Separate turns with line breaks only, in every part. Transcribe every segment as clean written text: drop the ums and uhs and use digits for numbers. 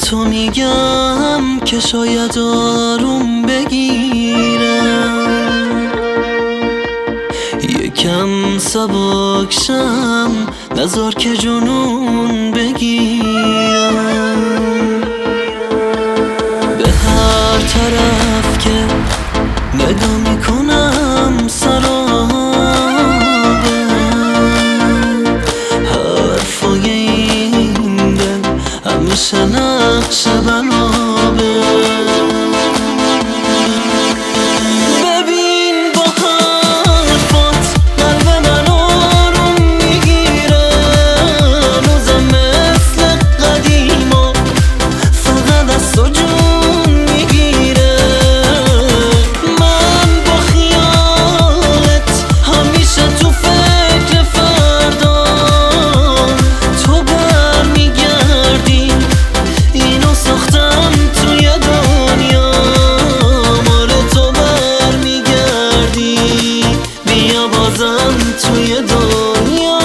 تو میگم که شاید آروم بگیرم، یکم سبکشم، نذار که جنون بگیرم. به هر طرف که نگاه میکنم سرابه، حرفای این دل همیشه نقش بنابه. توی دنیا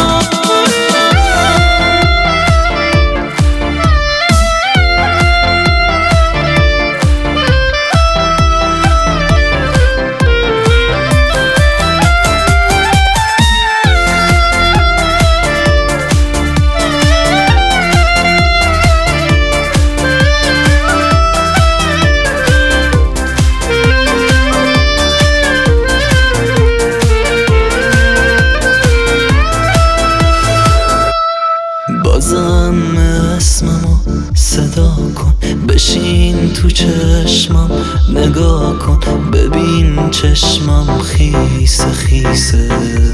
بازم اسممو صدا کن، بشین تو چشمم نگاه کن، ببین چشمم خیسه خیسه،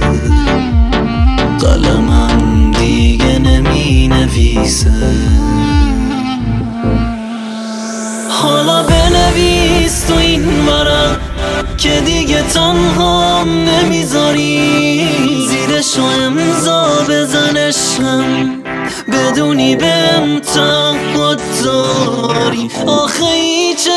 قلمم دیگه نمی نویسه. حالا بنویس تو این ورق که دیگه تنهام نمیذاری، زیرشو امضا بزنشم بدونی بهم تعهد داری. آخه هیچ